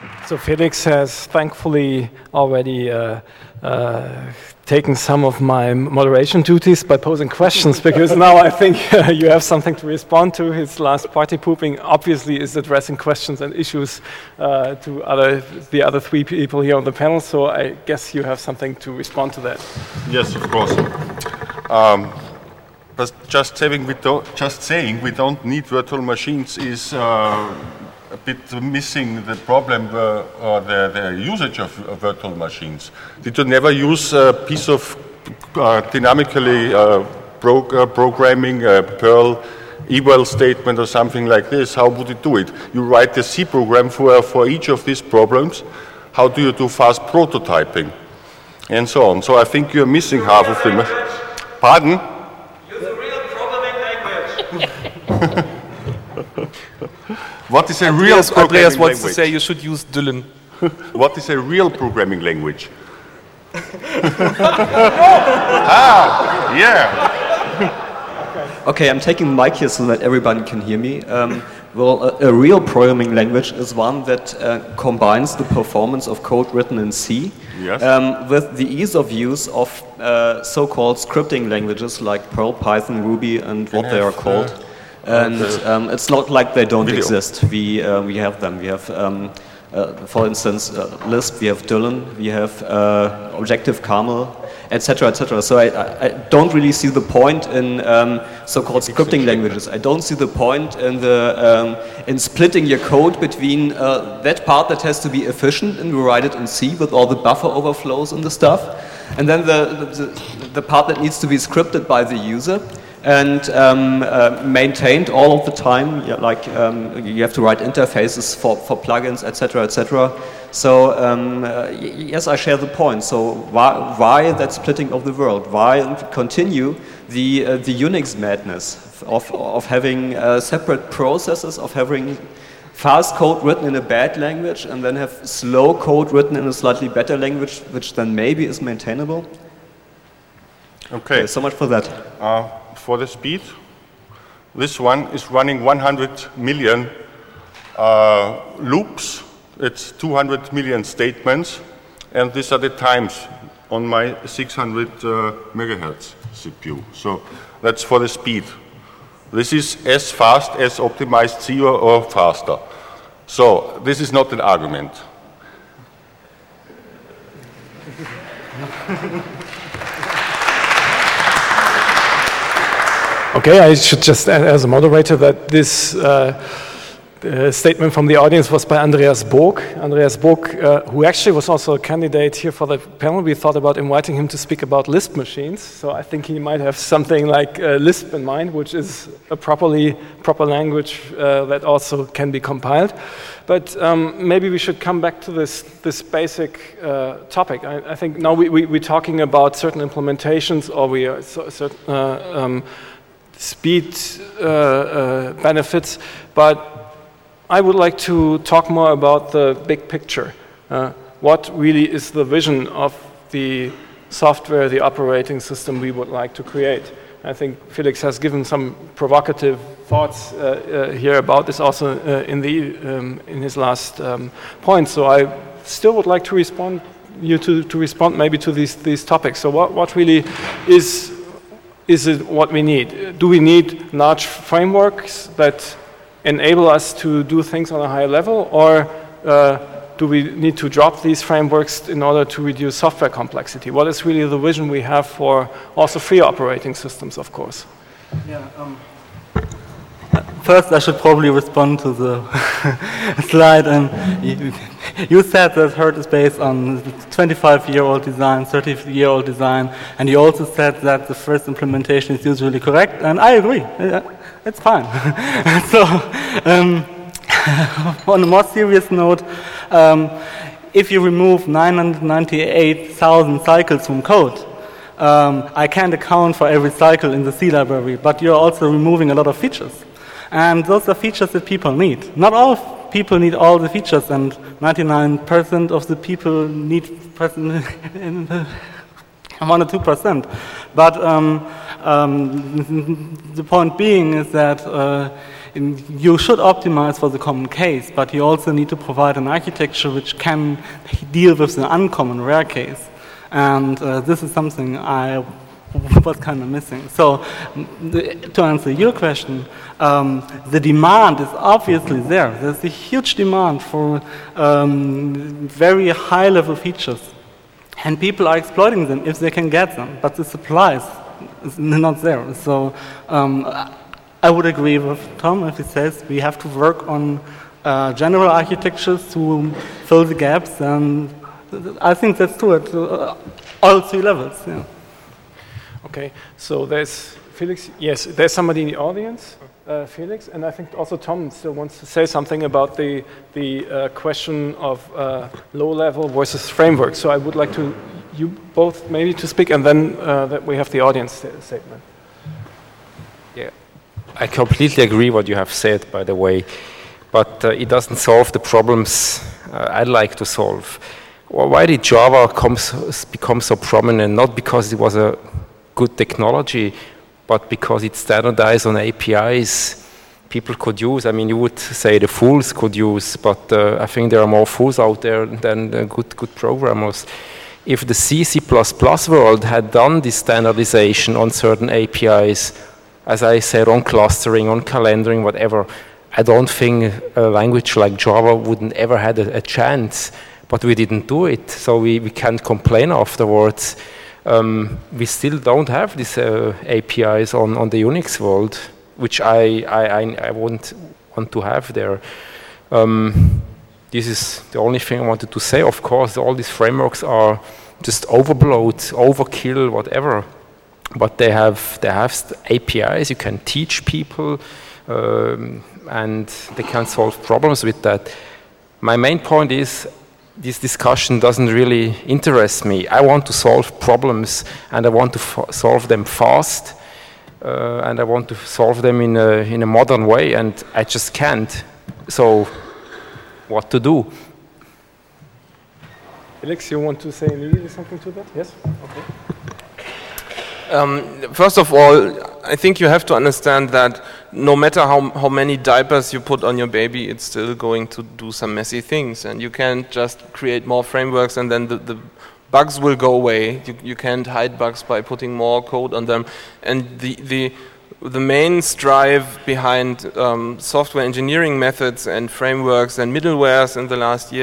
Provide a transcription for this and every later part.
So Felix has thankfully already taken some of my moderation duties by posing questions, because now I think you have something to respond to. His last party pooping obviously is addressing questions and issues to the other three people here on the panel, so I guess you have something to respond to that. Yes, of course. But just saying we don't need virtual machines is a bit missing the problem or the usage of virtual machines. Did you never use a piece of dynamically programming, Perl eval statement or something like this? How would you do it? You write the C program for each of these problems. How do you do fast prototyping? And so on. So I think you're missing half of them. Pardon? Use a real programming language. What is a real programming Andreas wants language? to say you should use Dylan. What is a real programming language? Yeah. Okay, I'm taking the mic here so that everybody can hear me. A real programming language is one that combines the performance of code written in C with the ease of use of so-called scripting languages like Perl, Python, Ruby, and what they are called. And it's not like they don't exist. We have them. We have, for instance, Lisp. We have Dylan. We have Objective-Camel, etc., etc. So I don't really see the point in so-called scripting languages. I don't see the point in splitting your code between that part that has to be efficient and we write it in C with all the buffer overflows and the stuff, and then the part that needs to be scripted by the user and maintained all of the time, like you have to write interfaces for plugins, etc., etc. So yes, I share the point. So why that splitting of the world? Why continue the Unix madness of having separate processes, of having fast code written in a bad language and then have slow code written in a slightly better language, which then maybe is maintainable? Okay. So much for that. For the speed, this one is running 100 million loops. It's 200 million statements, and these are the times on my 600 megahertz CPU. So that's for the speed. This is as fast as optimized C or faster. So this is not an argument. Okay, I should just add as a moderator that this statement from the audience was by Andreas Bog. Andreas Bog, who actually was also a candidate here for the panel. We thought about inviting him to speak about Lisp machines. So I think he might have something like Lisp in mind, which is a proper language that also can be compiled. But maybe we should come back to this basic topic. I think now we're talking about certain implementations, or we are certain speed benefits, but I would like to talk more about the big picture. What really is the vision of the software, the operating system we would like to create? I think Felix has given some provocative thoughts here about this also in his last point. So I still would like to respond maybe to these topics. So what really is it what we need? Do we need large frameworks that enable us to do things on a higher level, or do we need to drop these frameworks in order to reduce software complexity? What is really the vision we have for also free operating systems, of course? Yeah. First, I should probably respond to the slide. You said that HERT is based on 25-year-old design, 30-year-old design, and you also said that the first implementation is usually correct, and I agree. It's fine. So, on a more serious note, if you remove 998,000 cycles from code, I can't account for every cycle in the C library, but you're also removing a lot of features. And those are features that people need. Not all people need all the features, and 99% of the people need 1 or 2%. But the point being is that you should optimize for the common case, but you also need to provide an architecture which can deal with the uncommon rare case. And this is something I was kind of missing. So to answer your question, the demand is obviously there. There's a huge demand for very high-level features. And people are exploiting them if they can get them, but the supply is not there. So I would agree with Tom if he says we have to work on general architectures to fill the gaps, and I think that's true at all three levels. Yeah. Okay, so there's Felix. Yes, there's somebody in the audience, Felix, and I think also Tom still wants to say something about the question of low-level versus framework. So I would like you both maybe to speak, and then that we have the audience statement. Yeah, I completely agree what you have said, by the way, but it doesn't solve the problems I'd like to solve. Well, why did Java become so prominent? Not because it was a good technology, but because it standardized on APIs people could use. I mean, you would say the fools could use, but I think there are more fools out there than good programmers. If the C++ world had done this standardization on certain APIs, as I said, on clustering, on calendaring, whatever, I don't think a language like Java wouldn't ever had a chance. But we didn't do it, so we can't complain afterwards. We still don't have these APIs on the Unix world, which I wouldn't want to have there. This is the only thing I wanted to say. Of course, all these frameworks are just overload, overkill, whatever. But they have APIs. You can teach people, and they can solve problems with that. My main point is, this discussion doesn't really interest me. I want to solve problems, and I want to solve them fast, and I want to solve them in a modern way, and I just can't. So, what to do? Felix, you want to say immediately something to that? Yes? Okay. First of all, I think you have to understand that no matter how many diapers you put on your baby, it's still going to do some messy things, and you can't just create more frameworks and then the bugs will go away. You can't hide bugs by putting more code on them. And the main strive behind software engineering methods and frameworks and middlewares in the last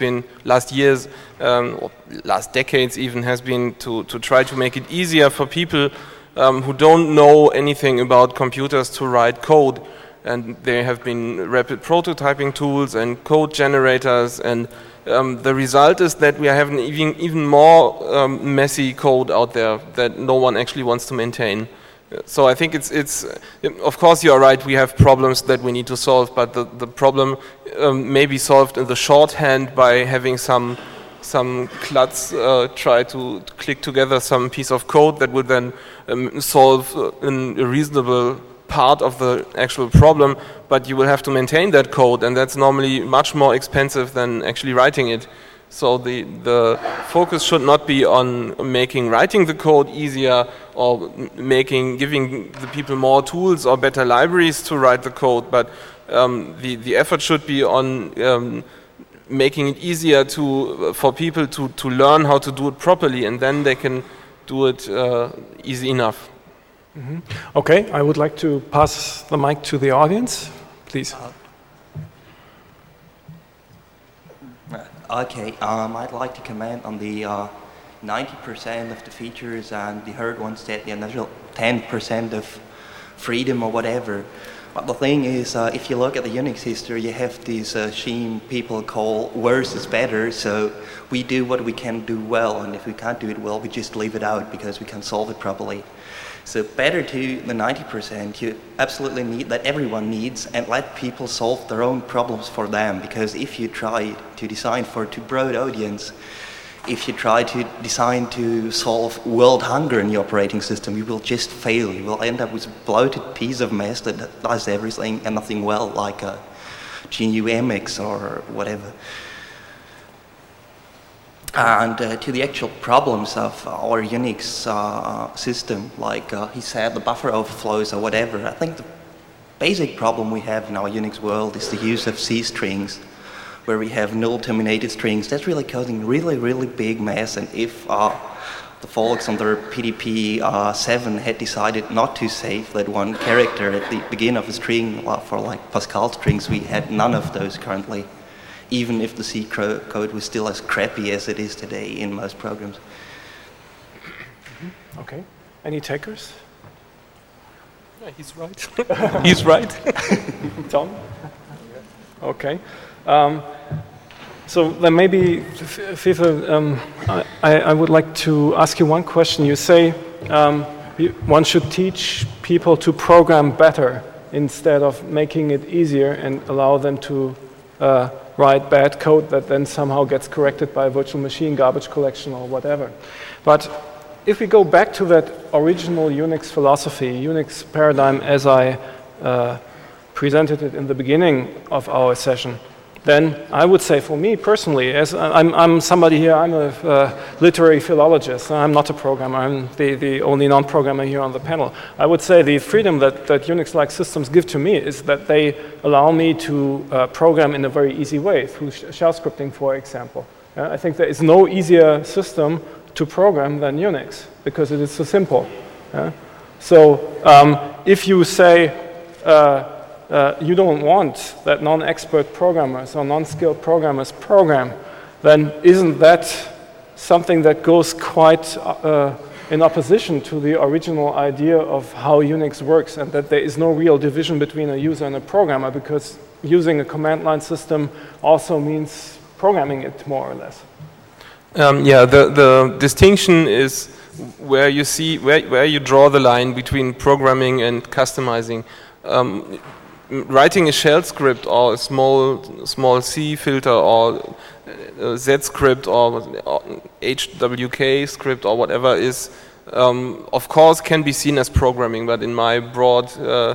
decades even, has been to try to make it easier for people who don't know anything about computers to write code. And there have been rapid prototyping tools and code generators, and the result is that we have an even more messy code out there that no one actually wants to maintain. So I think it's of course you are right, we have problems that we need to solve, but the problem may be solved in the shorthand by having some klutz try to click together some piece of code that would then solve a reasonable part of the actual problem, but you will have to maintain that code, and that's normally much more expensive than actually writing it. So the focus should not be on making writing the code easier or giving the people more tools or better libraries to write the code, but the effort should be on making it easier for people to learn how to do it properly, and then they can do it easy enough. Mm-hmm. Okay, I would like to pass the mic to the audience, please. Okay, I'd like to comment on the 90% of the features, and the Herd one said the initial 10% of freedom or whatever. But the thing is, if you look at the Unix history, you have this scheme people call worse is better, so we do what we can do well, and if we can't do it well, we just leave it out because we can't solve it properly. So better to the 90%, you absolutely need that everyone needs, and let people solve their own problems for them, because if you try to design for a too broad audience, if you try to design to solve world hunger in the operating system, you will just fail. You will end up with a bloated piece of mess that does everything and nothing well, like a GNU-Emacs or whatever. And to the actual problems of our Unix system, like he said, the buffer overflows or whatever, I think basic problem we have in our Unix world is the use of C strings, where we have null terminated strings. That's really causing really big mess. And if the folks under PDP 7 had decided not to save that one character at the beginning of a string for like Pascal strings, we had none of those currently, even if the C code was still as crappy as it is today in most programs. Okay. Any takers? Yeah, he's right. He's right. Tom? Okay. So then maybe, Fefe, I would like to ask you one question. You say one should teach people to program better instead of making it easier and allow them to write bad code that then somehow gets corrected by a virtual machine, garbage collection, or whatever. But if we go back to that original Unix philosophy, Unix paradigm as I presented it in the beginning of our session, then I would say for me personally, as I'm somebody here, I'm a literary philologist, I'm not a programmer, I'm the only non-programmer here on the panel. I would say the freedom that Unix-like systems give to me is that they allow me to program in a very easy way, through shell scripting, for example. I think there is no easier system to program than Unix, because it is so simple. So if you say you don't want that non-expert programmers or non-skilled programmers program, then isn't that something that goes quite in opposition to the original idea of how Unix works, and that there is no real division between a user and a programmer, because using a command line system also means programming it more or less. Yeah, the distinction is where you see where you draw the line between programming and customizing. Writing a shell script or a small C filter or Z script or HWK script or whatever is, of course, can be seen as programming. But in my broad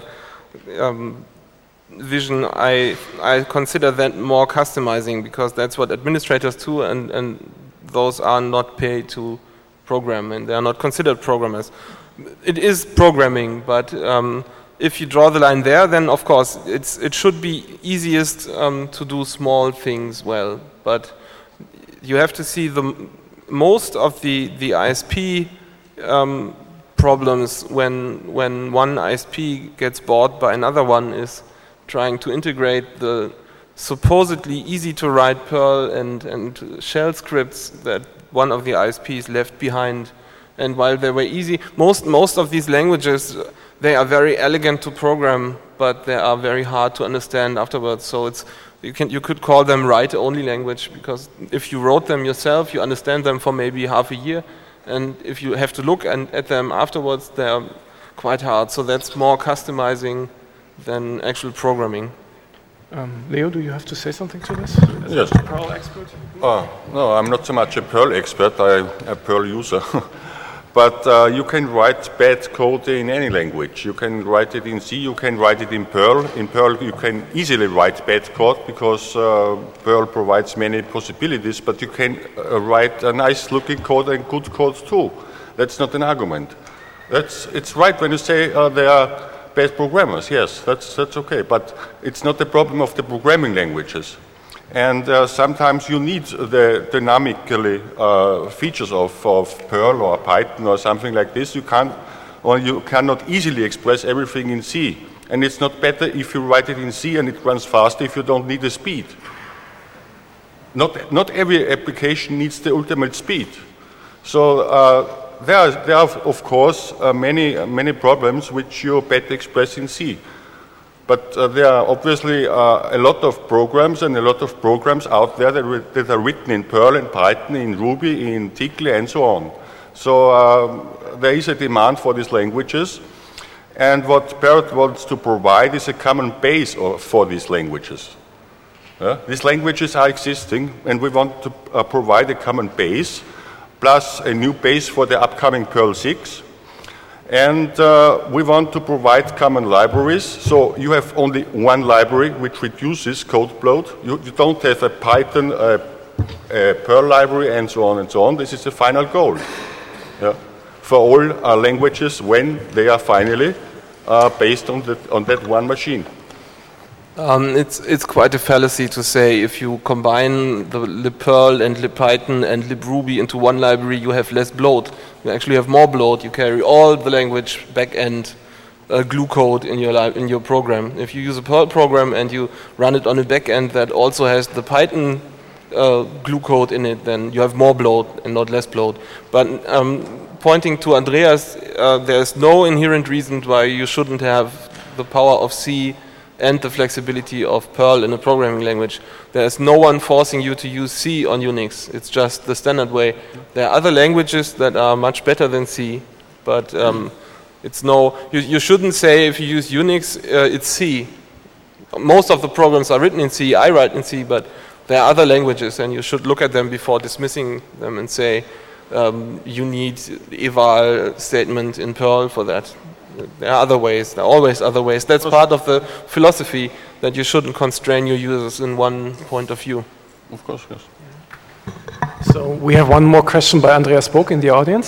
vision, I consider that more customizing, because that's what administrators do, and those are not paid to program, and they are not considered programmers. It is programming, but if you draw the line there, then of course it should be easiest to do small things well. But you have to see most of the ISP problems when one ISP gets bought by another one is trying to integrate the supposedly easy to write Perl and shell scripts that one of the ISPs left behind. And while they were easy, most of these languages, they are very elegant to program, but they are very hard to understand afterwards. So you could call them write-only language, because if you wrote them yourself, you understand them for maybe half a year, and if you have to look at them afterwards, they are quite hard. So that's more customizing than actual programming. Leo, do you have to say something to this? Yes. As a Perl expert? No, I'm not so much a Perl expert, I'm a Perl user. But you can write bad code in any language. You can write it in C, you can write it in Perl. In Perl you can easily write bad code, because Perl provides many possibilities, but you can write a nice looking code and good code too. That's not an argument. It's right when you say they are bad programmers, yes, that's okay, but it's not the problem of the programming languages. And sometimes you need the dynamically features of Perl or Python or something like this. You cannot easily express everything in C. And it's not better if you write it in C and it runs faster if you don't need the speed. Not every application needs the ultimate speed. So there are of course many problems which you better express in C. But there are obviously a lot of programs and a lot of programs out there that are written in Perl and Python, in Ruby, in Tcl, and so on. So there is a demand for these languages. And what Parrot wants to provide is a common base for these languages. These languages are existing, and we want to provide a common base, plus a new base for the upcoming Perl 6. And we want to provide common libraries, so you have only one library which reduces code bloat. You don't have a Python, a Perl library, and so on and so on. This is the final goal for all languages when they are finally based on that one machine. It's quite a fallacy to say if you combine the libperl and libpython and libruby into one library, you have less bloat. You actually have more bloat. You carry all the language back-end glue code in your program. If you use a Perl program and you run it on a back-end that also has the Python glue code in it, then you have more bloat and not less bloat. But pointing to Andreas, there's no inherent reason why you shouldn't have the power of C and the flexibility of Perl in a programming language. There's no one forcing you to use C on Unix. It's just the standard way. There are other languages that are much better than C, but you shouldn't say if you use Unix, it's C. Most of the programs are written in C. I write in C, but there are other languages, and you should look at them before dismissing them and say you need eval statement in Perl for that. There are other ways. There are always other ways. That's part of the philosophy, that you shouldn't constrain your users in one point of view. Of course, yes. So we have one more question by Andreas Bog in the audience.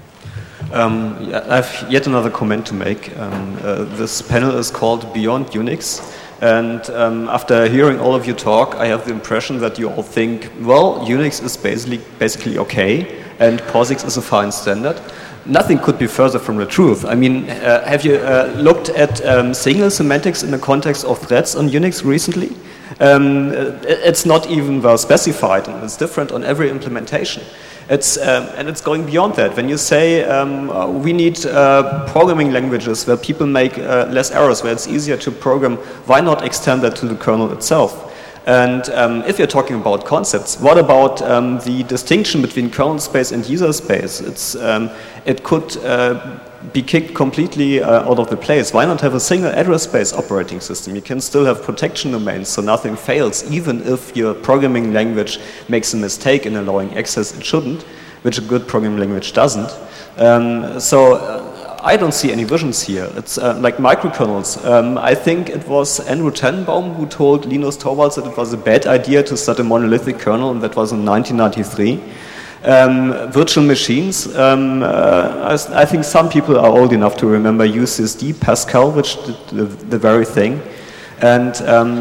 I have yet another comment to make. This panel is called Beyond Unix. And after hearing all of you talk, I have the impression that you all think, well, Unix is basically okay, and POSIX is a fine standard. Nothing could be further from the truth. I mean, have you looked at signal semantics in the context of threads on Unix recently? It's not even well specified, and it's different on every implementation. And it's going beyond that. When you say we need programming languages where people make less errors, where it's easier to program, why not extend that to the kernel itself? And if you're talking about concepts, what about the distinction between kernel space and user space? It could be kicked completely out of the place. Why not have a single address space operating system? You can still have protection domains, so nothing fails, even if your programming language makes a mistake in allowing access it shouldn't, which a good programming language doesn't. I don't see any visions here. It's like microkernels. I think it was Andrew Tannenbaum who told Linus Torvalds that it was a bad idea to start a monolithic kernel, and that was in 1993. Virtual machines. I think some people are old enough to remember UCSD, Pascal, which did the very thing. And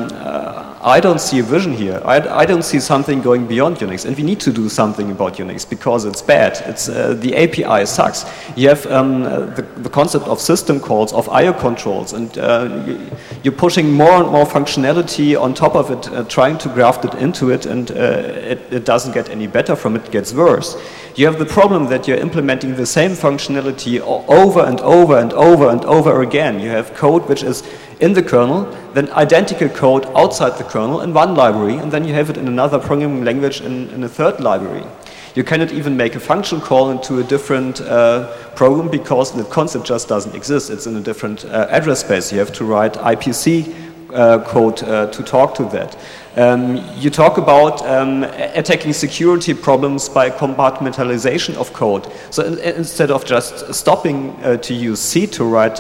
I don't see a vision here. I don't see something going beyond Unix, and we need to do something about Unix because it's bad. The API sucks. You have the concept of system calls, of I/O controls, and you're pushing more and more functionality on top of it, trying to graft it into it, and it doesn't get any better from it. It gets worse. You have the problem that you're implementing the same functionality over and over and over and over again. You have code which is in the kernel, then identical code outside the kernel in one library, and then you have it in another programming language in a third library. You cannot even make a function call into a different program because the concept just doesn't exist. It's in a different address space. You have to write IPC code to talk to that. You talk about attacking security problems by compartmentalization of code. So instead of just stopping to use C to write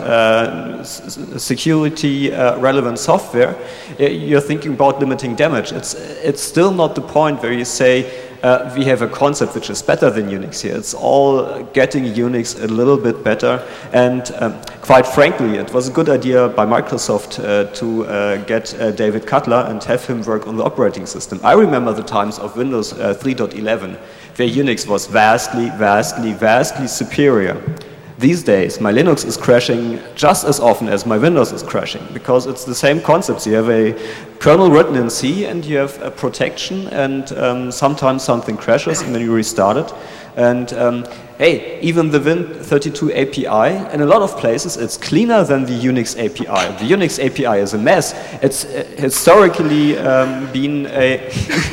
security relevant software, you're thinking about limiting damage. It's still not the point where you say we have a concept which is better than Unix here. It's all getting Unix a little bit better, and quite frankly, it was a good idea by Microsoft to get David Cutler and have him work on the operating system. I remember the times of Windows 3.11 where Unix was vastly superior. These days, my Linux is crashing just as often as my Windows is crashing because it's the same concepts. You have a kernel written in C and you have a protection, and sometimes something crashes and then you restart it. And hey, even the Win32 API, in a lot of places, it's cleaner than the Unix API. The Unix API is a mess. It's historically been a...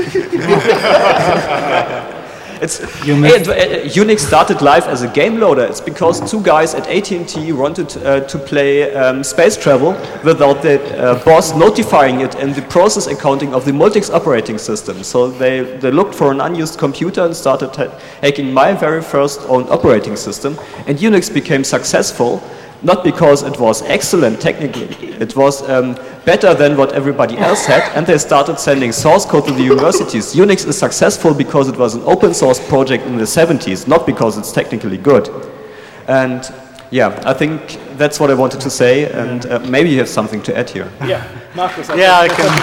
Unix started life as a game loader. It's because two guys at AT&T wanted to play space travel without the boss notifying it in the process accounting of the Multics operating system. So they looked for an unused computer and started hacking my very first own operating system. And Unix became successful, not because it was excellent technically. It was better than what everybody else had, and they started sending source code to the universities. Unix is successful because it was an open source project in the 70s, not because it's technically good. And yeah, I think that's what I wanted to say, and maybe you have something to add here. Yeah, Marcus. Yeah, I can.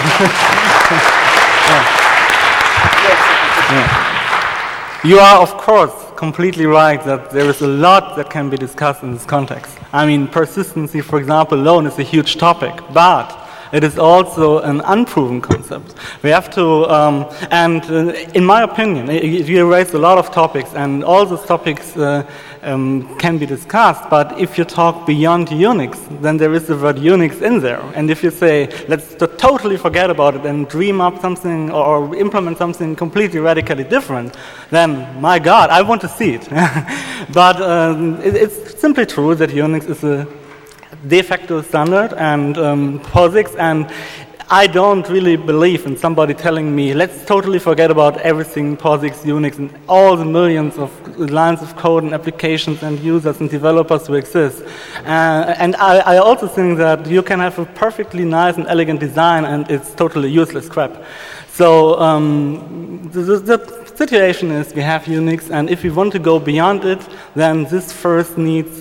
You are, of course, completely right that there is a lot that can be discussed in this context. I mean, persistency, for example, alone is a huge topic, but it is also an unproven concept. We have to, in my opinion, you raised a lot of topics, and all those topics can be discussed, but if you talk beyond Unix, then there is the word Unix in there. And if you say, let's totally forget about it and dream up something or implement something completely radically different, then, my God, I want to see it. But it's simply true that Unix is a de facto standard and POSIX, and I don't really believe in somebody telling me, let's totally forget about everything POSIX, Unix, and all the millions of lines of code and applications and users and developers who exist. And I also think that you can have a perfectly nice and elegant design and it's totally useless crap. So the situation is we have Unix, and if we want to go beyond it, then this first needs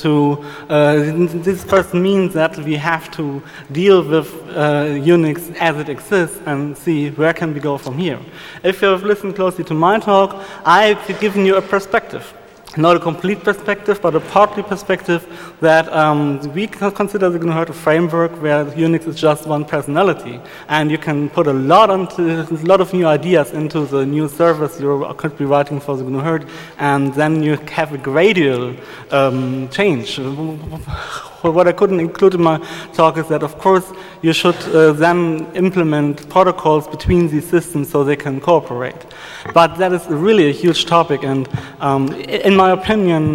this first means that we have to deal with Unix as it exists and see where can we go from here. If you have listened closely to my talk, I've given you a perspective. Not a complete perspective, but a partly perspective that we consider the GNU a framework where Unix is just one personality, and you can put a lot of new ideas into the new servers you could be writing for the GNU, and then you have a gradual change. What I couldn't include in my talk is that, of course, you should then implement protocols between these systems so they can cooperate. But that is really a huge topic, and in my opinion,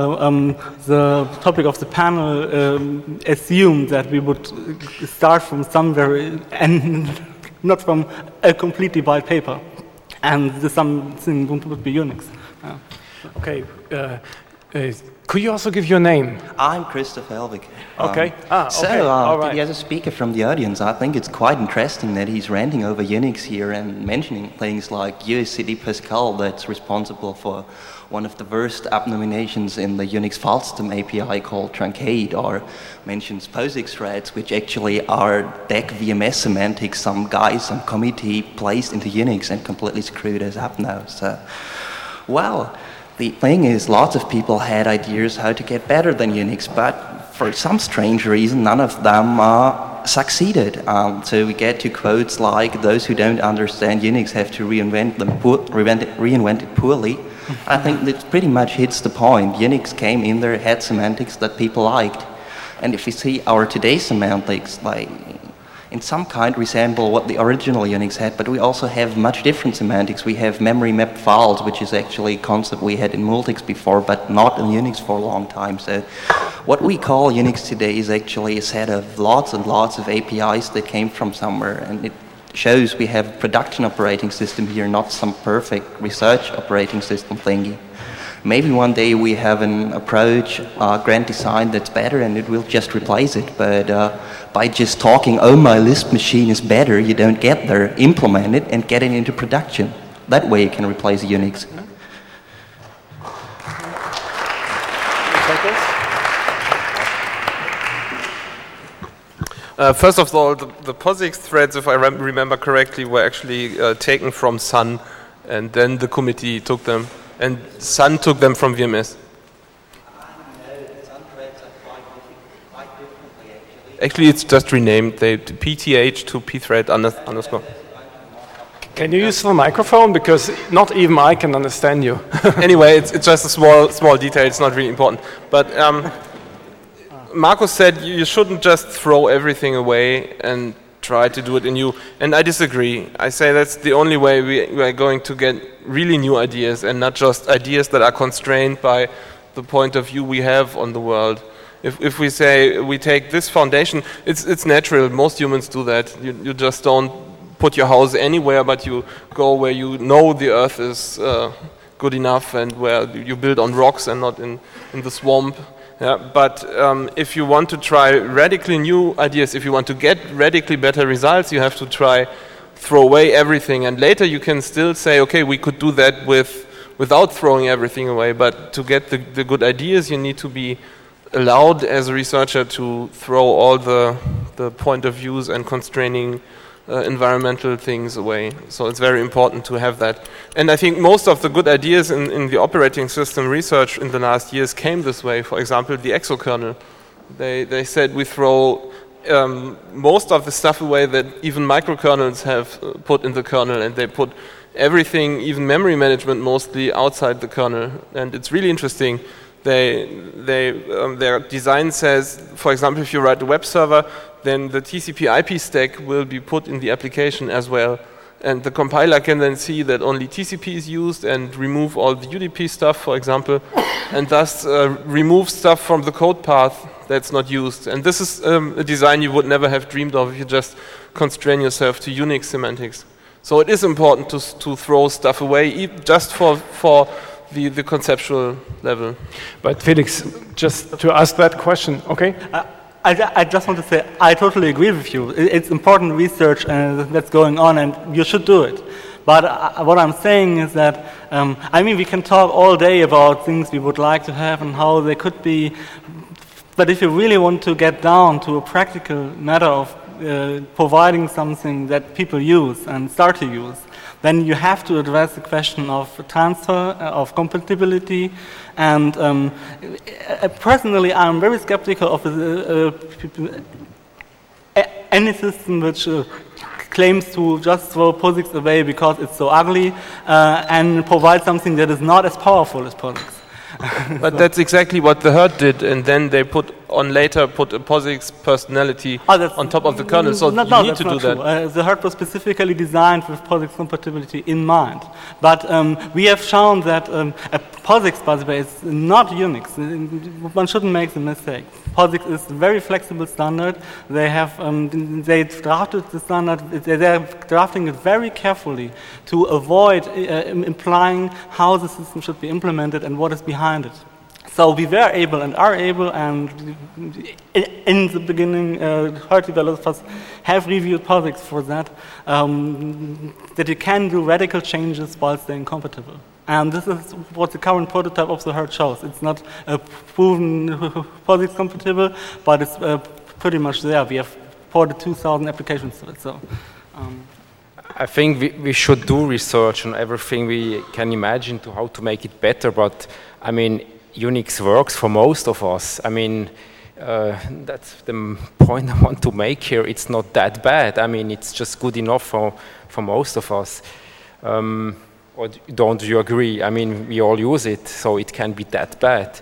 the topic of the panel assumed that we would start from somewhere and not from a completely white paper, and something would be Unix. Okay. Could you also give your name? I'm Christoph Helwig. Okay. All right. As a speaker from the audience, I think it's quite interesting that he's ranting over Unix here and mentioning things like USCD Pascal that's responsible for one of the worst abominations in the Unix file system API called Truncate, or mentions POSIX threads, which actually are DEC VMS semantics some guy, some committee placed into Unix and completely screwed us up now. So, well, the thing is, lots of people had ideas how to get better than Unix, but for some strange reason, none of them succeeded. So we get to quotes like, those who don't understand Unix have to reinvent it poorly. I think that pretty much hits the point. Unix came in there, had semantics that people liked. And if we see our today's semantics, like, in some kind resemble what the original Unix had, but we also have much different semantics. We have memory mapped files, which is actually a concept we had in Multics before, but not in Unix for a long time. So what we call Unix today is actually a set of lots and lots of APIs that came from somewhere, and it shows we have a production operating system here, not some perfect research operating system thingy. Maybe one day we have an approach, grand design that's better, and it will just replace it. But by just talking, oh, my Lisp machine is better, you don't get there. Implement it and get it into production. That way you can replace Unix. First of all, the POSIX threads, if I remember correctly, were actually taken from Sun, and then the committee took them. And Sun took them from VMS. Actually, it's just renamed. They PTH to pthread underscore. Can you use the microphone, because not even I can understand you. Anyway, it's just a small detail. It's not really important. But Marcus said you shouldn't just throw everything away and try to do it anew, and I disagree. I say that's the only way we are going to get really new ideas, and not just ideas that are constrained by the point of view we have on the world. If we say we take this foundation, it's natural. Most humans do that. You just don't put your house anywhere, but you go where you know the earth is good enough, and where you build on rocks and not in the swamp. Yeah, but if you want to try radically new ideas, if you want to get radically better results, you have to throw away everything. And later you can still say, okay, we could do that without throwing everything away. But to get the good ideas, you need to be allowed as a researcher to throw all the point of views and constraining environmental things away. So it's very important to have that. And I think most of the good ideas in the operating system research in the last years came this way. For example, the exokernel. They said we throw most of the stuff away that even microkernels have put in the kernel, and they put everything, even memory management, mostly outside the kernel. And it's really interesting. Their design says, for example, if you write a web server, then the TCP/IP stack will be put in the application as well. And the compiler can then see that only TCP is used and remove all the UDP stuff, for example, and thus remove stuff from the code path that's not used. And this is a design you would never have dreamed of if you just constrain yourself to Unix semantics. So it is important to throw stuff away, just for the conceptual level. But Felix, just to ask that question, okay? I just want to say, I totally agree with you. It's important research that's going on, and you should do it. But what I'm saying is that, we can talk all day about things we would like to have and how they could be, but if you really want to get down to a practical matter of providing something that people use and start to use, then you have to address the question of transfer, of compatibility, and personally I'm very skeptical of any system which claims to just throw POSIX away because it's so ugly and provide something that is not as powerful as POSIX. But that's exactly what the Herd did, and then they put a POSIX personality on top of the kernel, so you need to do that. The Herd was specifically designed with POSIX compatibility in mind. But we have shown that a POSIX, by the way, is not Unix. One shouldn't make the mistake. POSIX is a very flexible standard. They have they drafted the standard. They're drafting it very carefully to avoid implying how the system should be implemented and what is behind it. So we were able and are able, and in the beginning, Herd developers have reviewed POSIX for that, that you can do radical changes while staying compatible. And this is what the current prototype of the Herd shows. It's not proven POSIX compatible, but it's pretty much there. We have ported 2,000 applications to it. So, I think we should do research on everything we can imagine to how to make it better, but I mean, Unix works for most of us. I mean, that's the point I want to make here. It's not that bad. I mean, it's just good enough for most of us. Or don't you agree? I mean, we all use it, so it can't be that bad.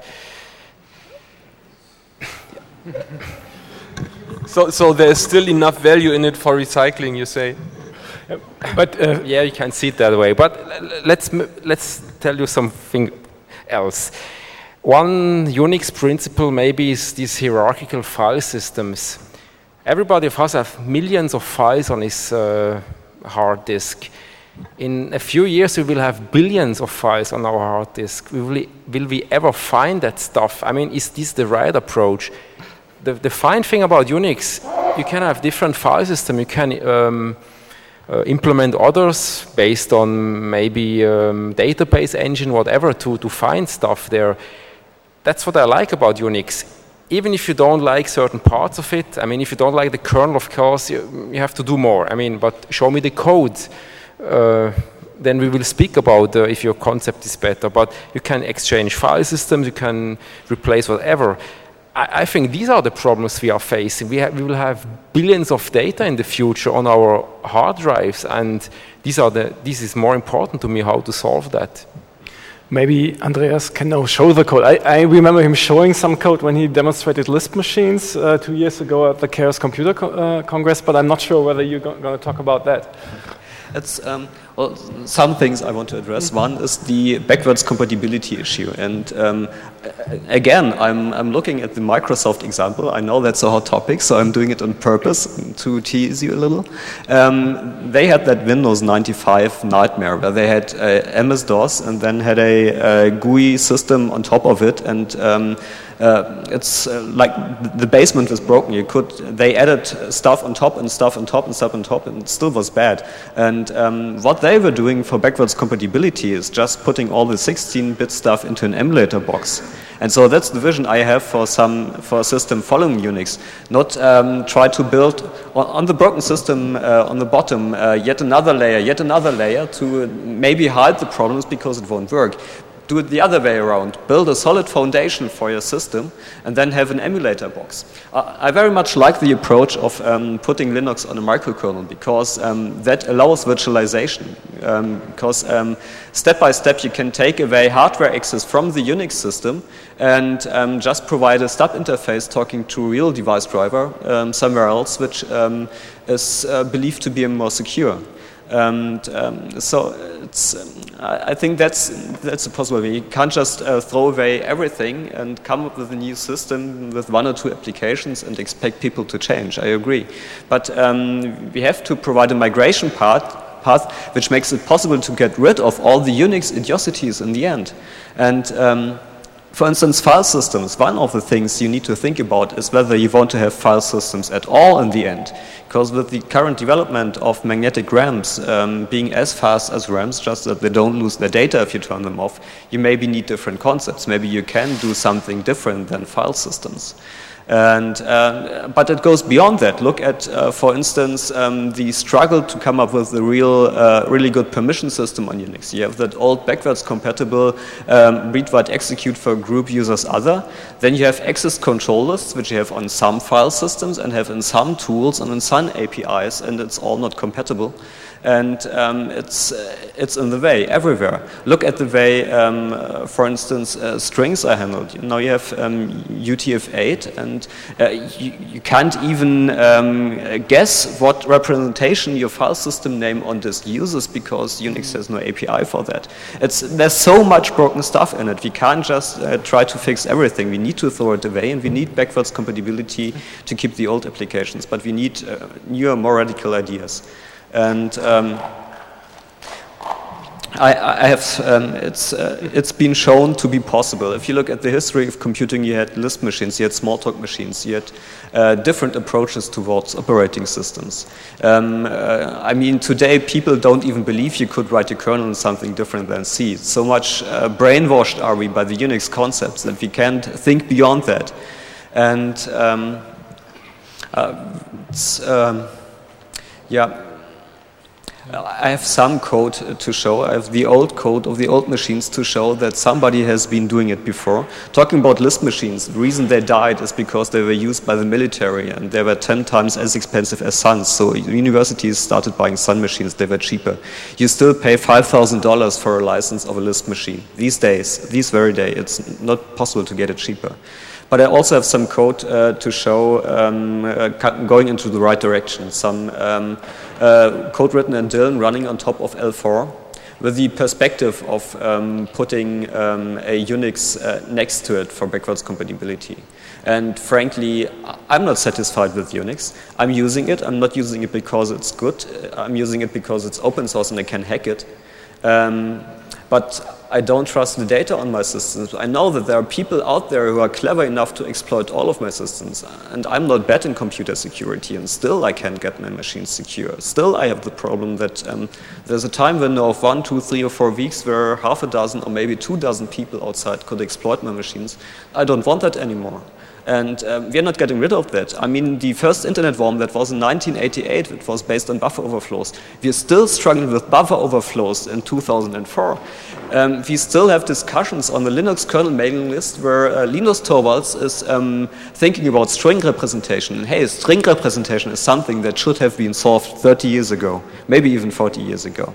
So there's still enough value in it for recycling, you say? But yeah, you can see it that way. But let's tell you something else. One Unix principle maybe is these hierarchical file systems. Everybody of us have millions of files on his hard disk. In a few years, we will have billions of files on our hard disk. Will we ever find that stuff? I mean, is this the right approach? The fine thing about Unix, you can have different file systems. You can implement others based on maybe database engine, whatever, to find stuff there. That's what I like about Unix. Even if you don't like certain parts of it, I mean, if you don't like the kernel, of course, you have to do more. I mean, but show me the code. Then we will speak about if your concept is better. But you can exchange file systems, you can replace whatever. I think these are the problems we are facing. We will have billions of data in the future on our hard drives, and this is more important to me, how to solve that. Maybe Andreas can now show the code. I remember him showing some code when he demonstrated Lisp machines 2 years ago at the Chaos Computer Congress, but I'm not sure whether you're going to talk about that. It's well, some things I want to address. One is the backwards compatibility issue, and again, I'm looking at the Microsoft example. I know that's a hot topic, so I'm doing it on purpose to tease you a little. They had that Windows 95 nightmare where they had MS-DOS and then had a GUI system on top of it, and it's like the basement was broken. They added stuff on top and stuff on top and stuff on top, and it still was bad. And what they they were doing for backwards compatibility is just putting all the 16-bit stuff into an emulator box. And so that's the vision I have for a system following Unix. Not try to build on the broken system on the bottom yet another layer to maybe hide the problems because it won't work. Do it the other way around. Build a solid foundation for your system and then have an emulator box. I very much like the approach of putting Linux on a microkernel because that allows virtualization. Because step by step you can take away hardware access from the Unix system and just provide a stub interface talking to a real device driver somewhere else, which is believed to be more secure. And so I think that's a possibility. You can't just throw away everything and come up with a new system with 1 or 2 applications and expect people to change. I agree. But we have to provide a migration path which makes it possible to get rid of all the Unix idiocies in the end. And for instance, file systems, one of the things you need to think about is whether you want to have file systems at all in the end. Because with the current development of magnetic RAMs being as fast as RAMs, just that they don't lose their data if you turn them off, you maybe need different concepts. Maybe you can do something different than file systems. And, but it goes beyond that. Look at, for instance, the struggle to come up with a really good permission system on Unix. You have that old backwards compatible read-write execute for group users other. Then you have access control lists, which you have on some file systems and have in some tools and in some APIs, and it's all not compatible. And it's in the way everywhere. Look at the way, for instance, strings are handled. Now you have UTF-8, and you can't even guess what representation your file system name on disk uses because Unix has no API for that. There's so much broken stuff in it. We can't just try to fix everything. We need to throw it away, and we need backwards compatibility to keep the old applications. But we need newer, more radical ideas. And I have, it's been shown to be possible. If you look at the history of computing, you had Lisp machines, you had Smalltalk machines, you had different approaches towards operating systems. I mean, today people don't even believe you could write a kernel in something different than C. So much brainwashed are we by the Unix concepts that we can't think beyond that. And yeah. I have some code to show. I have the old code of the old machines to show that somebody has been doing it before. Talking about Lisp machines, the reason they died is because they were used by the military and they were 10 times as expensive as Suns. So universities started buying Sun machines, they were cheaper. You still pay $5,000 for a license of a Lisp machine. These days, this very day, it's not possible to get it cheaper. But I also have some code to show going into the right direction. Some code written in Dylan running on top of L4 with the perspective of putting a Unix next to it for backwards compatibility. And frankly, I'm not satisfied with Unix. I'm using it. I'm not using it because it's good. I'm using it because it's open source and I can hack it. But I don't trust the data on my systems. I know that there are people out there who are clever enough to exploit all of my systems. And I'm not bad in computer security, and still I can't get my machines secure. Still I have the problem that there's a time window of 1, 2, 3, or 4 weeks where half a dozen or maybe 24 people outside could exploit my machines. I don't want that anymore. And we're not getting rid of that. I mean, the first internet worm that was in 1988, it was based on buffer overflows. We're still struggling with buffer overflows in 2004. We still have discussions on the Linux kernel mailing list where Linus Torvalds is thinking about string representation. And hey, string representation is something that should have been solved 30 years ago, maybe even 40 years ago.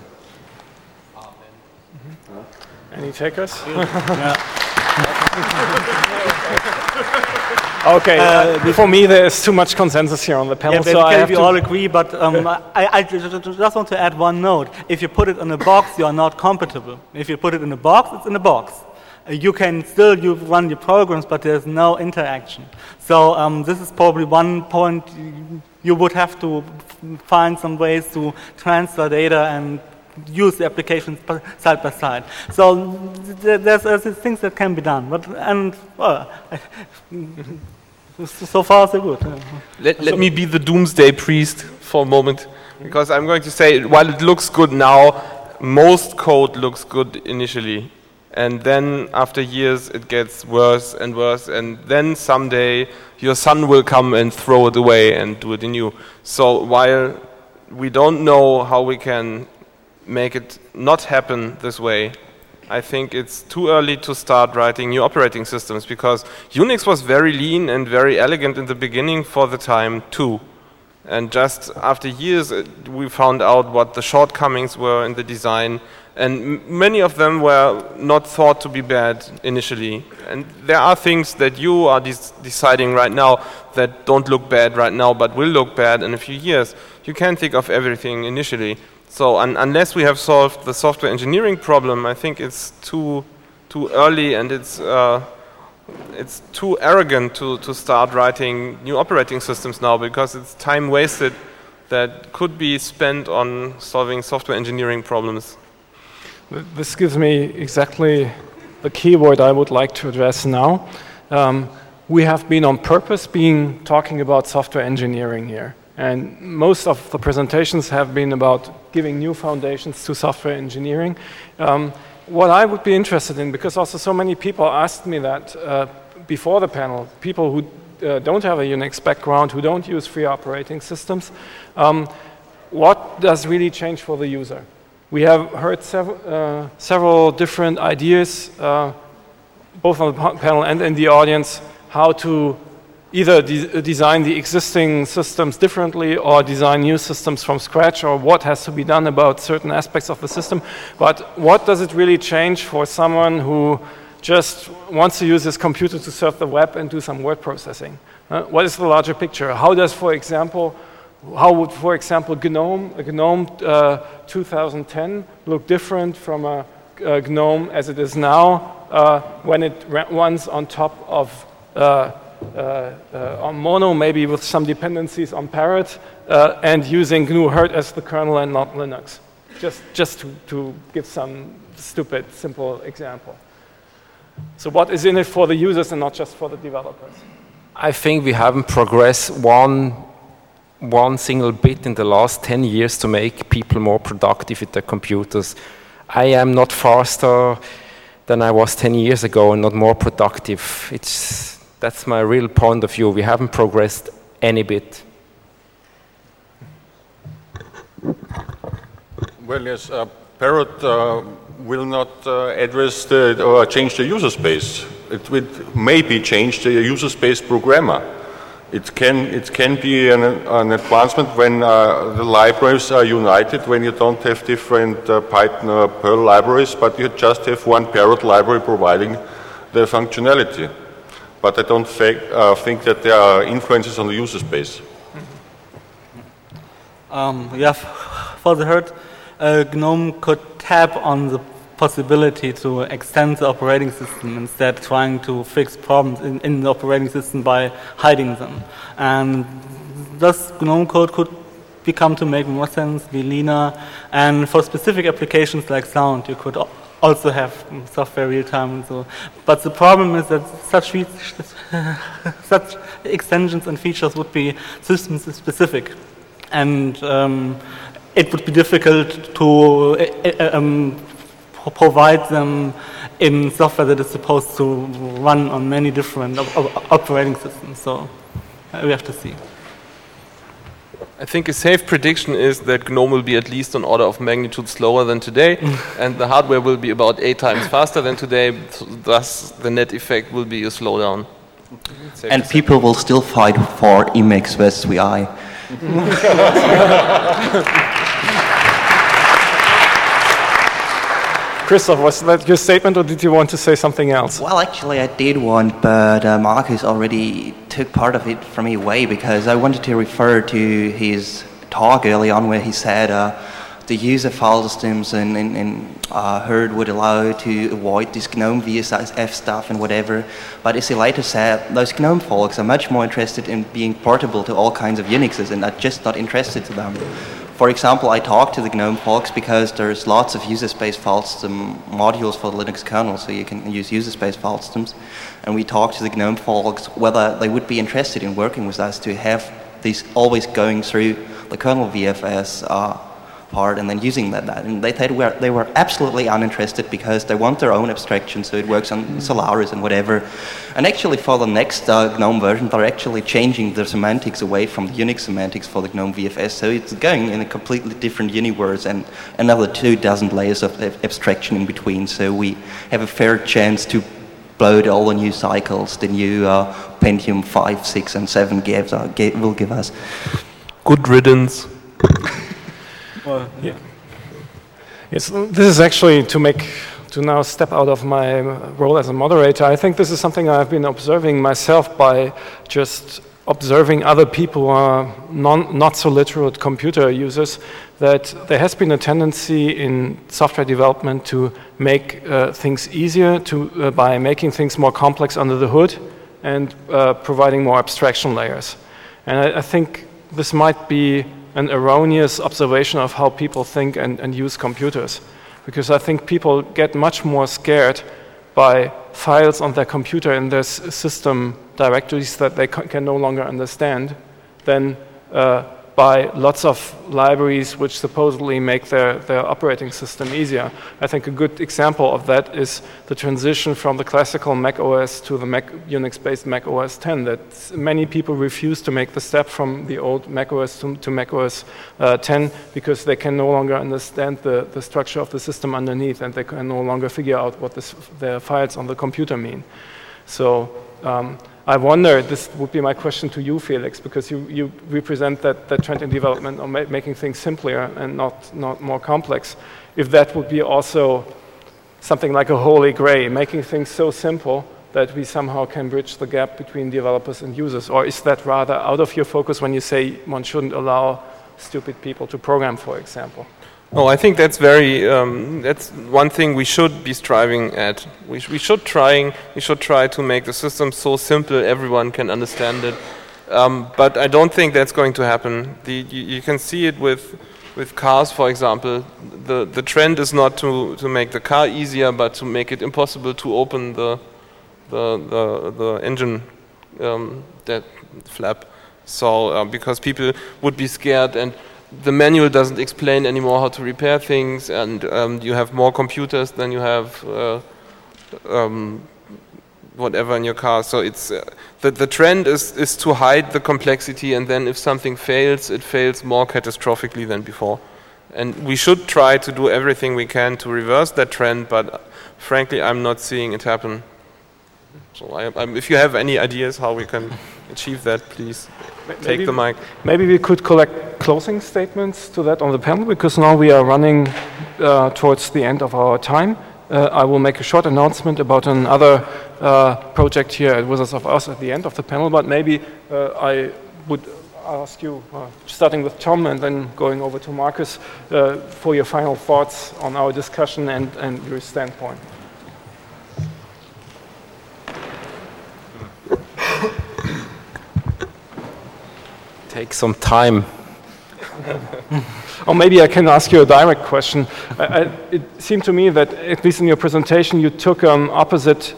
Any takers? Yeah. Okay, for me there's too much consensus here on the panel, yeah, so I have we all agree, but I just want to add one note. If you put it in a box, you are not compatible. If you put it in a box, it's in a box. You can still run your programs, but there's no interaction. So this is probably one point you would have to find some ways to transfer data and use the applications side by side. So there's things that can be done, but so far so good. Let me be the doomsday priest for a moment, because I'm going to say, while it looks good now, most code looks good initially, and then after years it gets worse and worse, and then someday your son will come and throw it away and do it anew. So while we don't know how we can make it not happen this way, I think it's too early to start writing new operating systems, because Unix was very lean and very elegant in the beginning for the time too. And just after years, we found out what the shortcomings were in the design, and many of them were not thought to be bad initially. And there are things that you are deciding right now that don't look bad right now, but will look bad in a few years. You can't think of everything initially. So unless we have solved the software engineering problem, I think it's too early, and it's too arrogant to start writing new operating systems now, because it's time wasted that could be spent on solving software engineering problems. This gives me exactly the keyword I would like to address now. We have been on purpose talking about software engineering here. And most of the presentations have been about giving new foundations to software engineering. What I would be interested in, because also so many people asked me that before the panel, people who don't have a Unix background, who don't use free operating systems, what does really change for the user? We have heard several different ideas, both on the panel and in the audience, how to either design the existing systems differently or design new systems from scratch, or what has to be done about certain aspects of the system. But what does it really change for someone who just wants to use his computer to surf the web and do some word processing? What is the larger picture? How would, for example, GNOME 2010 look different from a GNOME as it is now when it runs on top of on Mono, maybe with some dependencies on Parrot, and using GNU Hurt as the kernel and not Linux? Just to give some stupid, simple example. So what is in it for the users and not just for the developers? I think we haven't progressed one single bit in the last 10 years to make people more productive with their computers. I am not faster than I was 10 years ago and not more productive. That's my real point of view. We haven't progressed any bit. Well, yes, Parrot will not address or change the user space. It will maybe change the user space programmer. It can be an advancement when the libraries are united, when you don't have different Python or Perl libraries, but you just have one Parrot library providing the functionality. But I don't think that there are influences on the user space. For the Hurt, GNOME could tap on the possibility to extend the operating system instead of trying to fix problems in the operating system by hiding them. And thus GNOME code could become to make more sense, be leaner, and for specific applications like sound, you could also have software real-time and so. But the problem is that such extensions and features would be system-specific, and it would be difficult to provide them in software that is supposed to run on many different operating systems. So we have to see. I think a safe prediction is that GNOME will be at least an order of magnitude slower than today, and the hardware will be about 8 times faster than today, thus the net effect will be a slowdown. And people will still fight for Emacs versus VI. Christoph, was that your statement, or did you want to say something else? Well, actually, I did want, but Marcus already took part of it from me away, because I wanted to refer to his talk early on where he said the user file systems in Hurt would allow to avoid this GNOME VSF stuff and whatever. But as he later said, those GNOME folks are much more interested in being portable to all kinds of Unixes and are just not interested to them. For example, I talked to the GNOME folks because there's lots of user space file system modules for the Linux kernel, so you can use user space file systems. And we talked to the GNOME folks whether they would be interested in working with us to have these always going through the kernel VFS part and then using that. And they were absolutely uninterested because they want their own abstraction, so it works on Solaris and whatever. And actually for the next GNOME version, they're actually changing the semantics away from the Unix semantics for the GNOME VFS, so it's going in a completely different universe and another 24 layers of abstraction in between, so we have a fair chance to bloat all the new cycles the new Pentium 5, 6 and 7 will give us. Good riddance. Well, yeah. Yes, this is actually to now step out of my role as a moderator. I think this is something I've been observing myself by just observing other people who are not so literate computer users, that there has been a tendency in software development to make things easier by making things more complex under the hood and providing more abstraction layers. And I think this might be an erroneous observation of how people think and use computers. Because I think people get much more scared by files on their computer in their system directories that they can no longer understand than by lots of libraries which supposedly make their operating system easier. I think a good example of that is the transition from the classical Mac OS to the Unix-based Mac OS 10, that many people refuse to make the step from the old Mac OS to Mac OS 10 because they can no longer understand the structure of the system underneath, and they can no longer figure out what their files on the computer mean. So I wonder, this would be my question to you, Felix, because you represent that trend in development of making things simpler and not more complex. If that would be also something like a holy grail, making things so simple that we somehow can bridge the gap between developers and users, or is that rather out of your focus when you say one shouldn't allow stupid people to program, for example? Oh, I think that's that's one thing we should be striving at. We should try to make the system so simple everyone can understand it. But I don't think that's going to happen. You can see it with cars, for example. The trend is not to make the car easier, but to make it impossible to open the engine that flap. So because people would be scared, and the manual doesn't explain anymore how to repair things, and you have more computers than you have whatever in your car. So it's the trend is to hide the complexity, and then if something fails, it fails more catastrophically than before. And we should try to do everything we can to reverse that trend, but frankly, I'm not seeing it happen. So if you have any ideas how we can achieve that, please take the mic. Maybe we could collect closing statements to that on the panel, because now we are running towards the end of our time. I will make a short announcement about another project here at Wizards of Oz at the end of the panel, but maybe I would ask you, starting with Tom and then going over to Marcus, for your final thoughts on our discussion and your standpoint. Take some time. Or maybe I can ask you a direct question. It seemed to me that, at least in your presentation, you took an opposite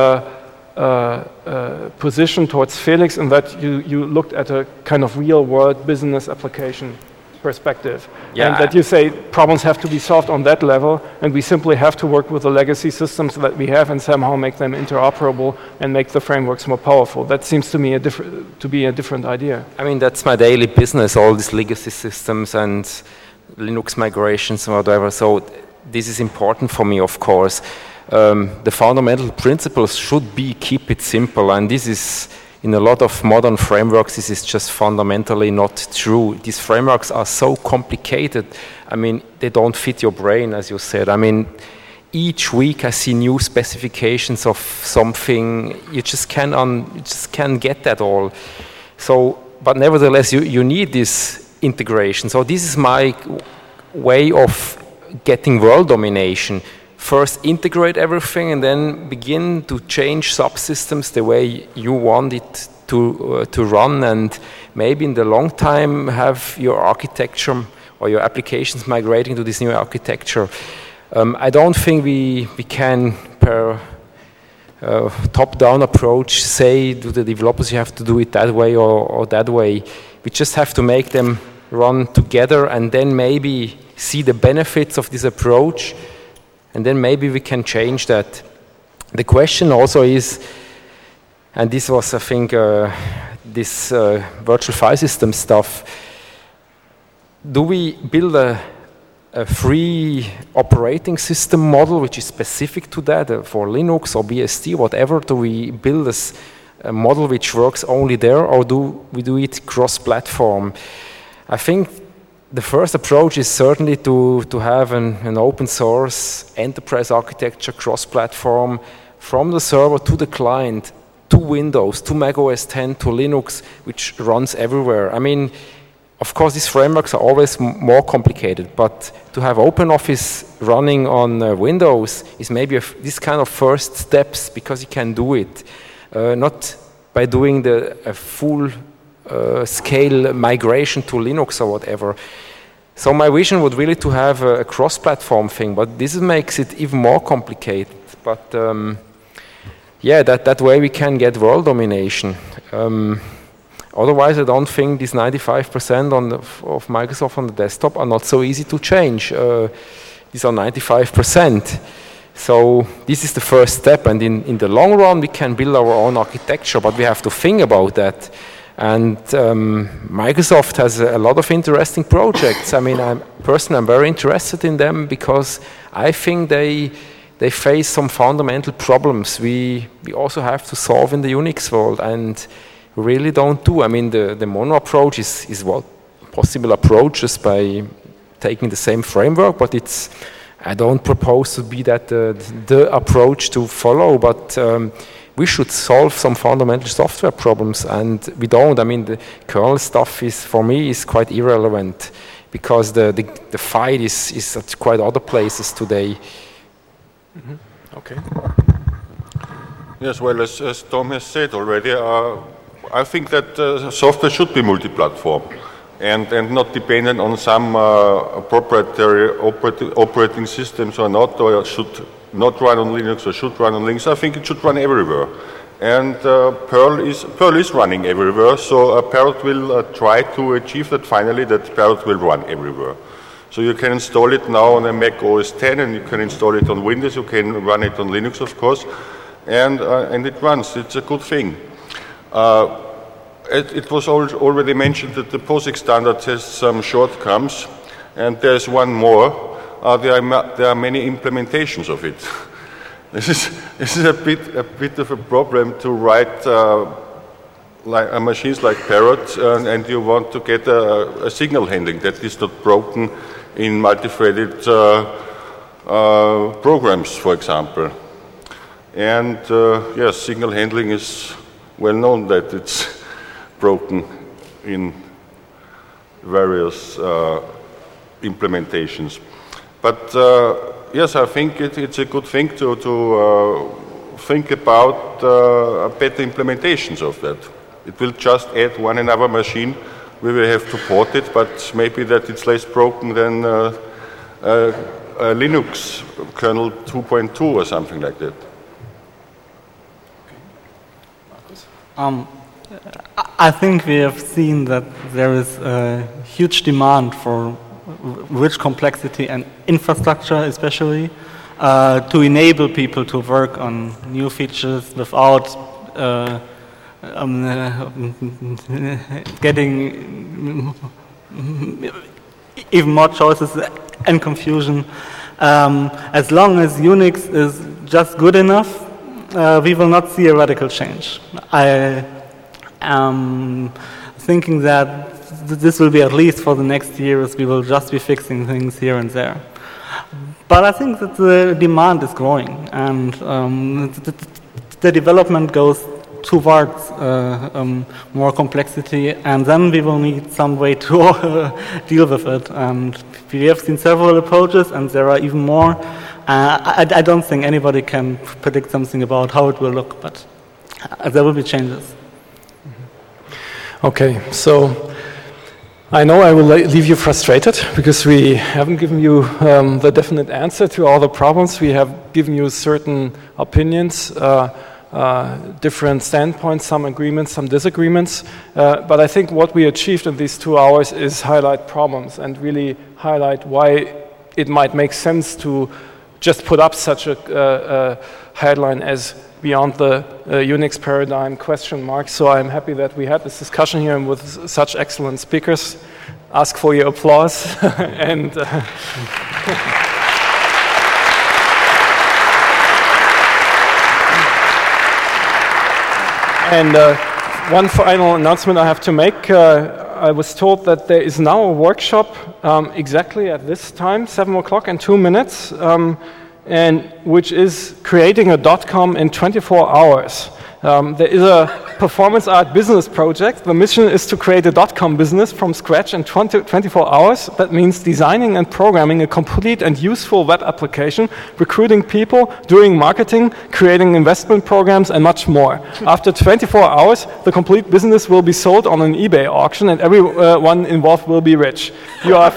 position towards Felix, in that you looked at a kind of real-world business application perspective. Yeah. And that you say problems have to be solved on that level, and we simply have to work with the legacy systems that we have and somehow make them interoperable and make the frameworks more powerful. That seems to me to be a different idea. I mean, that's my daily business, all these legacy systems and Linux migrations and whatever. So this is important for me, of course. The fundamental principles should be keep it simple, and this is, in a lot of modern frameworks, this is just fundamentally not true. These frameworks are so complicated. I mean, they don't fit your brain, as you said. I mean, each week I see new specifications of something. You just can't get that all. So, but nevertheless, you need this integration. So this is my way of getting world domination. First integrate everything and then begin to change subsystems the way you want it to run, and maybe in the long time have your architecture or your applications migrating to this new architecture. I don't think we can, per top-down approach, say to the developers you have to do it that way or that way. We just have to make them run together and then maybe see the benefits of this approach, and then maybe we can change that. The question also is, and this was, I think, this virtual file system stuff, do we build a free operating system model which is specific to that for Linux or BSD, whatever? Do we build a model which works only there, or do we do it cross-platform? I think the first approach is certainly to have an open source enterprise architecture cross-platform from the server to the client, to Windows, to Mac OS X, to Linux, which runs everywhere. I mean, of course, these frameworks are always more complicated, but to have OpenOffice running on Windows is maybe this kind of first steps, because you can do it, not by doing a full scale migration to Linux or whatever. So my vision would really to have a cross-platform thing, but this makes it even more complicated. But yeah, that way we can get world domination. Otherwise, I don't think these 95% of Microsoft on the desktop are not so easy to change. These are 95%. So this is the first step, and in the long run, we can build our own architecture, but we have to think about that. And Microsoft has a lot of interesting projects. I mean, I'm very interested in them because I think they face some fundamental problems we also have to solve in the Unix world, and really don't do. I mean, the mono approach is what possible approach just by taking the same framework, but I don't propose to be that the approach to follow, but we should solve some fundamental software problems, and we don't. I mean, the kernel stuff for me is quite irrelevant, because the fight is at quite other places today. Mm-hmm. Okay. Yes, well, as Tom has said already, I think that software should be multi-platform and not dependent on some proprietary operating systems or should not run on Linux or should run on Linux. I think it should run everywhere. And Perl is running everywhere, so Parrot will try to achieve that finally, that Parrot will run everywhere. So you can install it now on a Mac OS X, and you can install it on Windows, you can run it on Linux, of course, and it runs. It's a good thing. It was already mentioned that the POSIX standard has some shortcomings, and there's one more. There are many implementations of it. This is a bit of a problem to write machines like Parrot, and you want to get a signal handling that is not broken in multi-threaded programs, for example. And yes, signal handling is well known that it's broken in various implementations. But yes, I think it's a good thing to think about better implementations of that. It will just add one another machine. We will have to port it, but maybe that it's less broken than a Linux kernel 2.2 or something like that. I think we have seen that there is a huge demand for rich complexity and infrastructure, especially, to enable people to work on new features without getting even more choices and confusion. As long as Unix is just good enough, we will not see a radical change. I am thinking that this will be at least for the next years. We will just be fixing things here and there. But I think that the demand is growing, and the development goes towards more complexity, and then we will need some way to deal with it. And we have seen several approaches, and there are even more. I don't think anybody can predict something about how it will look, but there will be changes. Okay, so I know I will leave you frustrated because we haven't given you the definite answer to all the problems. We have given you certain opinions. different standpoints, some agreements, some disagreements. But I think what we achieved in these 2 hours is highlight problems and really highlight why it might make sense to just put up such a headline as beyond the Unix paradigm ? So I'm happy that we had this discussion here and with such excellent speakers. Ask for your applause. And one final announcement I have to make. I was told that there is now a workshop exactly at this time, 7 o'clock and 2 minutes, and which is creating a .com in 24 hours. There is a performance art business project. The mission is to create a .com business from scratch in 24 hours. That means designing and programming a complete and useful web application, recruiting people, doing marketing, creating investment programs, and much more. After 24 hours, the complete business will be sold on an eBay auction, and everyone involved will be rich. You are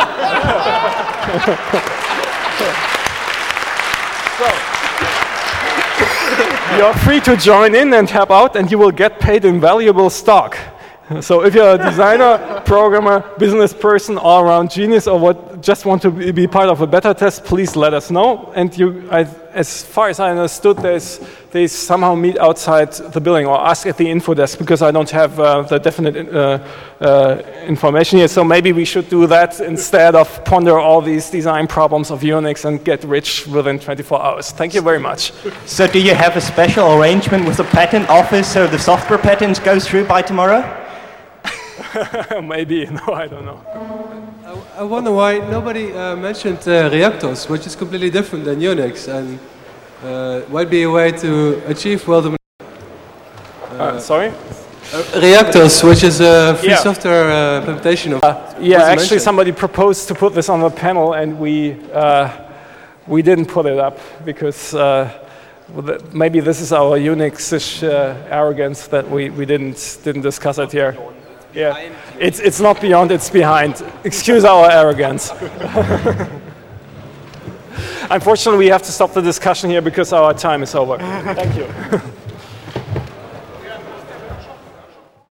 You are free to join in and help out, and you will get paid in valuable stock. So if you're a designer, programmer, business person, all-around genius, or just want to be part of a beta test, please let us know. And as far as I understood, they somehow meet outside the building or ask at the info desk, because I don't have the definite information here. So maybe we should do that instead of ponder all these design problems of Unix and get rich within 24 hours. Thank you very much. So do you have a special arrangement with the patent office so the software patents go through by tomorrow? Maybe, no, I don't know. I wonder why nobody mentioned reactors, which is completely different than Unix, and might be a way to achieve world domination. Sorry? Reactors, which is a free software implementation of. Actually, somebody proposed to put this on the panel, and we didn't put it up because maybe this is our Unix-ish arrogance that we didn't discuss it here. Yeah, it's not beyond, it's behind. Excuse our arrogance. Unfortunately, we have to stop the discussion here because our time is over. Thank you.